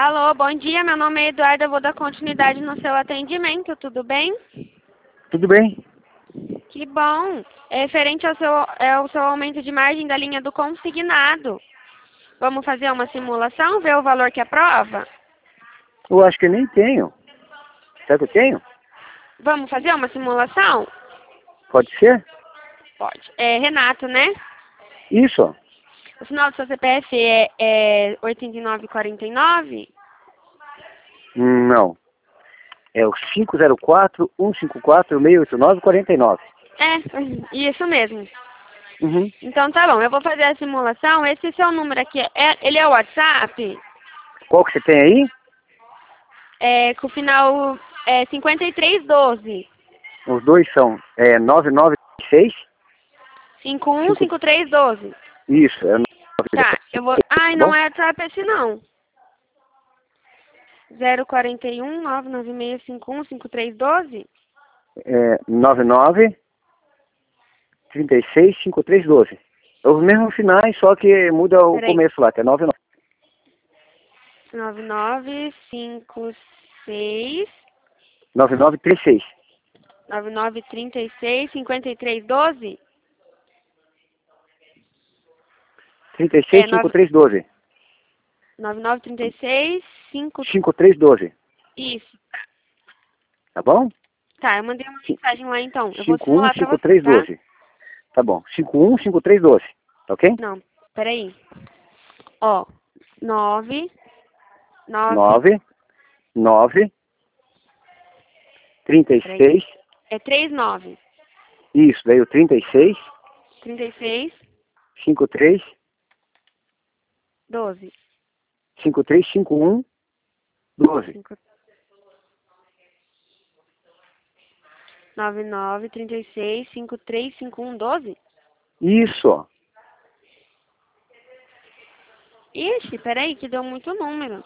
Alô, bom dia. Meu nome é Eduardo. Eu vou dar continuidade no seu atendimento. Tudo bem? Tudo bem? Que bom. É referente ao seu aumento de margem da linha do consignado. Vamos fazer uma simulação, ver o valor que aprova? Eu acho que nem tenho. Será que eu tenho? Vamos fazer uma simulação? Pode ser? Pode. É Renato, né? Isso. O final do seu CPF é 8949? Não. É o 504-154-689-49. É, isso mesmo. Uhum. Então tá bom, eu vou fazer a simulação. Esse seu número aqui, ele é o WhatsApp? Qual que você tem aí? Com o final 5312. Os dois são 996. 515312. Isso, é Tá, eu vou... Ai, tá não bom? é WhatsApp esse não. 041 996515312? 99-36-5312. É os mesmos finais, só que muda o Peraí. começo lá, que é 99. 9956 9936. 9936 5312? 36-5312. 9936 5... 5312. Isso. Tá bom? Tá, eu mandei uma mensagem lá então. Eu vou Cinco um simular pra cinco você, três tá? doze. Tá bom. 515312. Tá ok? Não, peraí. Ó, 9 9 9 peraí. 36. É 39 Isso, daí o 36 36 53 12 5351 12. 99 36 53 51 12? Isso. Ixi, peraí, que deu muito número.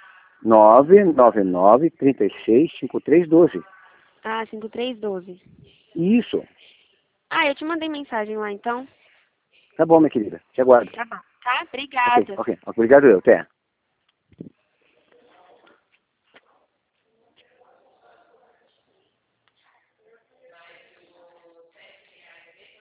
999 36 5312. Ah, 5312. Isso. Ah, eu te mandei mensagem lá então. Tá bom, minha querida. Te aguardo. Tá bom. Tá? Ok, Obrigada. ok. Obrigado eu. Até.